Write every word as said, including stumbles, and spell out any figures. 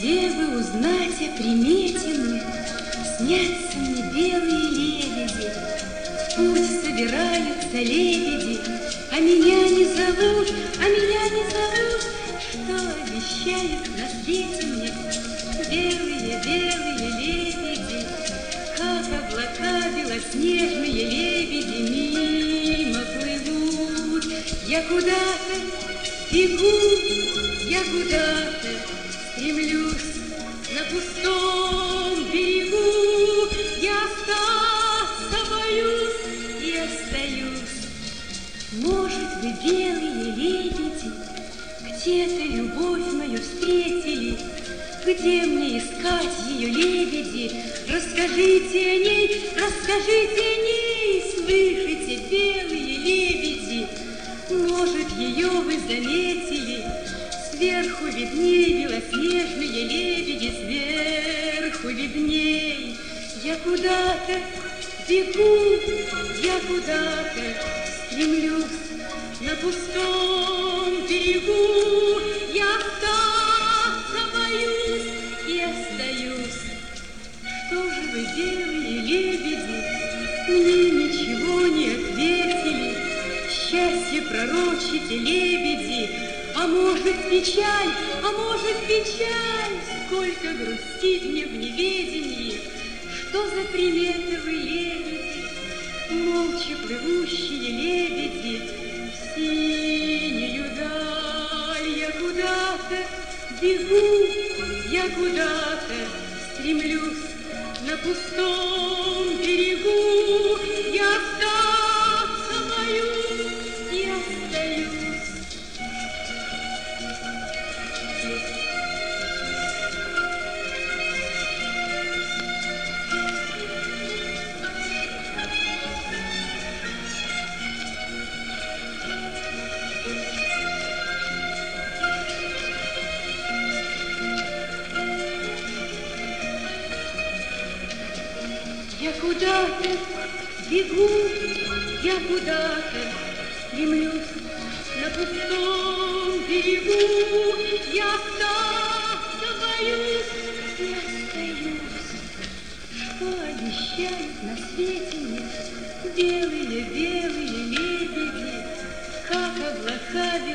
Где бы узнать о примете мне, снятся мне белые лебеди. В путь собираются лебеди, а меня не зовут, а меня не зовут. Что обещают на свете мне белые, белые лебеди? Как облака белоснежные лебеди мимо плывут. Я куда-то бегу, я куда-то стремлюсь, на пустом берегу я остаться боюсь и остаюсь. Может быть, белые лебеди где-то любовь мою встретили. Где мне искать ее, лебеди? Расскажите о ней, расскажите о ней. Слышите, белые лебеди, может, ее вы заметили? Сверху видней белоснежные лебеди, сверху видней. Я куда-то бегу, я куда-то стремлюсь, на пустом берегу я остаться боюсь и остаюсь. Что же вы, белые лебеди, мне ничего не ответили? Счастье пророчите, лебеди, а может, печаль, а может, печаль? Сколько грустит мне в неведении. Что за приметы вы, лебеди, молча плывущие лебеди, в синюю даль? Я куда-то бегу, я куда-то стремлюсь, на пустом берегу я остаться боюсь и остаюсь. Я куда-то бегу, я куда-то стремлюсь, на пустом берегу я остаться боюсь и остаюсь. Что обещают на свете мне белые, белые лебеди? Как облака